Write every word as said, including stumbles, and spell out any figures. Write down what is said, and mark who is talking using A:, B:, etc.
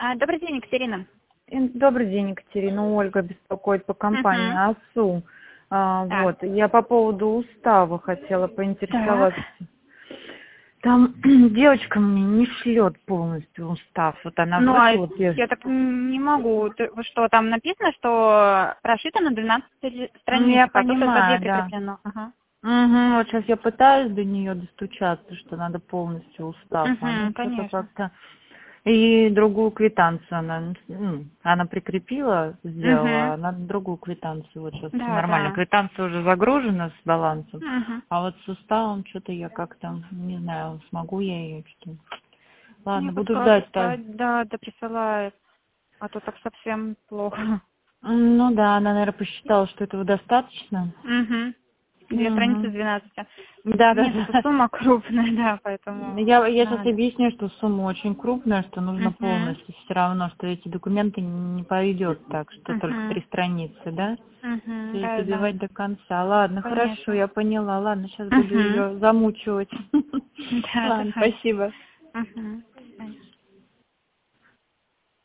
A: А, Добрый день, Екатерина.
B: Ин- Добрый день, Екатерина. Ольга беспокоит по компании
A: Угу.
B: АСУ. А,
A: Так.
B: вот, я по поводу устава хотела
A: Так.
B: поинтересоваться. Там девочка мне не шлет полностью устав. Вот она
A: Ну, а
B: вроде вот я...
A: я так не могу. Ты- вы что, там написано, что прошито на двенадцати ли-
B: Ну, я
A: страницах, а тут это две
B: понимаю, да.
A: прикреплено. Ага.
B: Угу, вот сейчас я пытаюсь до нее достучаться, что надо полностью устав. Она
A: Угу,
B: что-то
A: конечно.
B: как-то... И другую квитанцию она, ну, она прикрепила, сделала,
A: Угу.
B: а надо другую квитанцию. Вот сейчас
A: Да,
B: нормально.
A: да.
B: Квитанция уже загружена с балансом,
A: Угу.
B: а вот с уставом что-то я как-то, не знаю, смогу я ее что.
A: Не,
B: Ладно, буду
A: пускай,
B: ждать-то.
A: пускай, да, да присылает. А то так совсем плохо.
B: М, Ну да, она, наверное, посчитала, что этого достаточно.
A: Угу. Две страницы с
B: Угу.
A: двенадцати.
B: Да, да,
A: Нет, это
B: да.
A: сумма крупная, да, поэтому
B: Я, я сейчас
A: надо.
B: объясню, что сумма очень крупная, что нужно
A: Угу.
B: полностью все равно, что эти документы не пойдет так, что только
A: Угу.
B: три страницы, да?
A: Угу.
B: То есть
A: Да, да.
B: добивать до конца. Ладно, хорошо,
A: Конечно.
B: я поняла. Ладно, сейчас буду
A: Угу.
B: ее замучивать.
A: Да,
B: Ладно,
A: давай.
B: спасибо.
A: Угу.